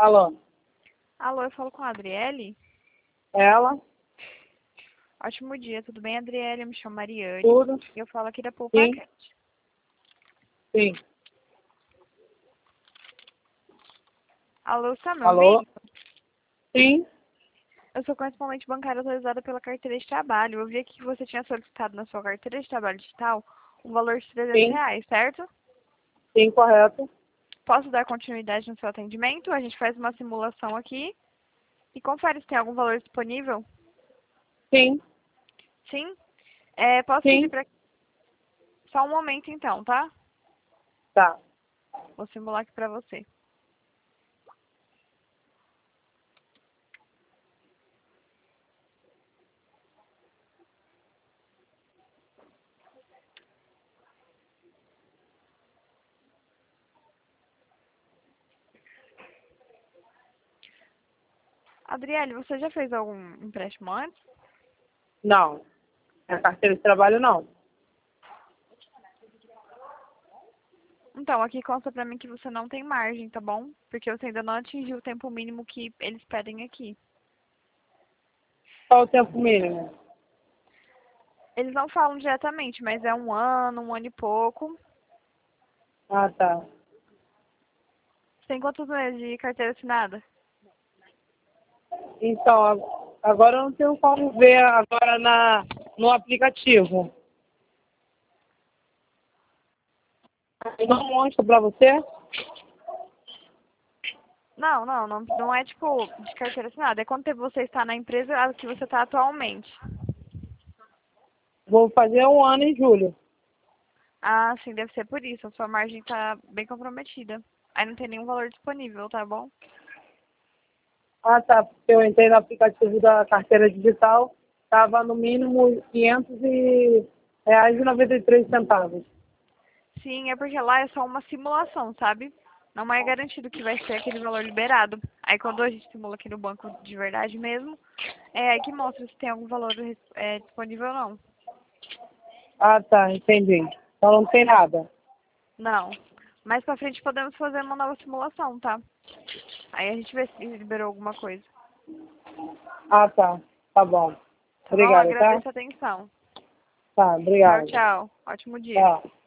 Alô, Alô, eu falo com a Adriele? ela, Ótimo dia, tudo bem, Adriele? Eu me chamo Mariane tudo? e eu falo aqui da Sim, PoupaCat. sim. Alô, está me Alô, ouvindo? sim, Eu sou correspondente bancária autorizada pela carteira de trabalho. Eu vi aqui que você tinha solicitado na sua carteira de trabalho digital um valor de sim, R$ 300, certo? sim, correto. Posso dar continuidade no seu atendimento? A gente faz uma simulação aqui e confere se tem algum valor disponível. Sim, Sim? Posso pedir sim, para... Só um momento então, tá? tá. Vou simular aqui para você. Adriele, você já fez algum empréstimo antes? Não, é carteira de trabalho não. Então, aqui consta pra mim que você não tem margem, tá bom? Porque você ainda não atingiu o tempo mínimo que eles pedem aqui. Qual o tempo mínimo? Eles não falam diretamente, mas é um ano e pouco. Ah, tá. Você tem quantos meses de carteira assinada? Então, agora eu não tenho como ver agora no aplicativo. Eu não mostro pra você? Não é tipo de carteira assinada. É quanto tempo você está na empresa a que você está atualmente. Vou fazer um ano em julho. Ah, sim, deve ser por isso. A sua margem tá bem comprometida. Aí não tem nenhum valor disponível, tá bom? Ah, tá, porque eu entrei no aplicativo da carteira digital, estava no mínimo R$ 500,93. Sim, é porque lá é só uma simulação, sabe? Não é garantido que vai ser aquele valor liberado. Aí quando a gente simula aqui no banco de verdade mesmo, é aí que mostra se tem algum valor disponível ou não. Ah, tá, entendi. Então não tem nada. Não. Mais pra frente podemos fazer uma nova simulação, tá? Aí a gente vê se liberou alguma coisa. Ah, tá. Tá bom. Tá bom? Obrigada, tá? Agradeço a atenção. Tá, Tchau, obrigada. tchau. Ótimo dia. Tá.